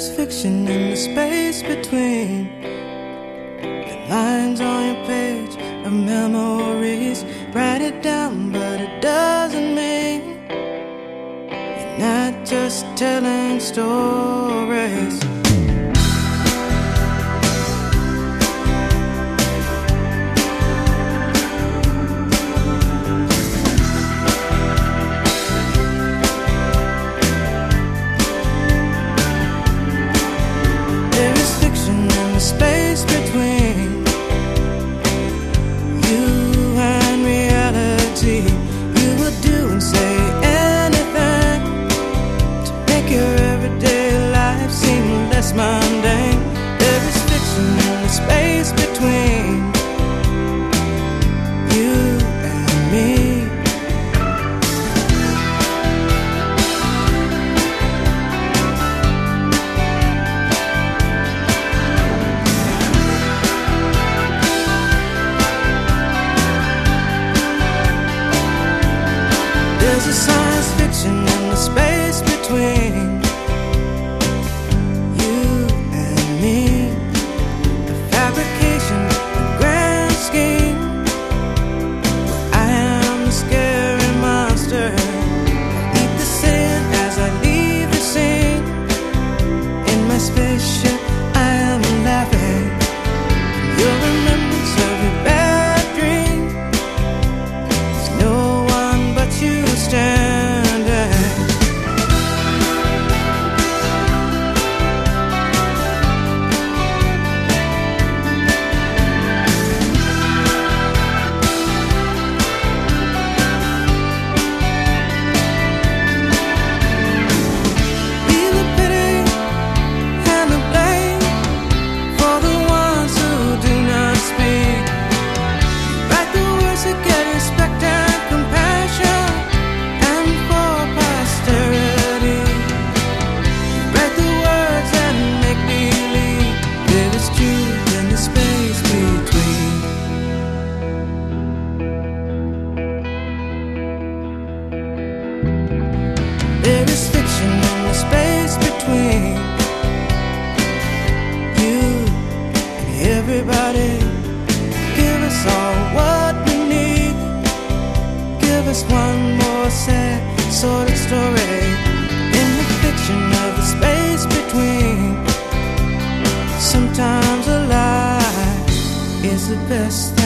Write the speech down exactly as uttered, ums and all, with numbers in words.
is fiction in the space between the lines on your page of memories. Write it down, but it doesn't mean you're not just telling stories. Space between you and reality. You would do and say anything to make your everyday life seem less mundane. There is fiction in the space between you and me. There's a science fiction in the space between you and me. A fabrication, a grand scheme, where I am the scary monster. I eat the sin as I leave the scene. In my spaceship I am laughing. Your remembrance of your bad dream. There's no one but you standing. Feel the pity and the blame for the ones who do not speak. Write the words that get respect and compassion, and for posterity. Write the words that make believe there is truth in the space between. There is fiction in the space between you and everybody. Give us all what we need. Give us one more sad sort of story in the fiction of the space between. Sometimes a lie is the best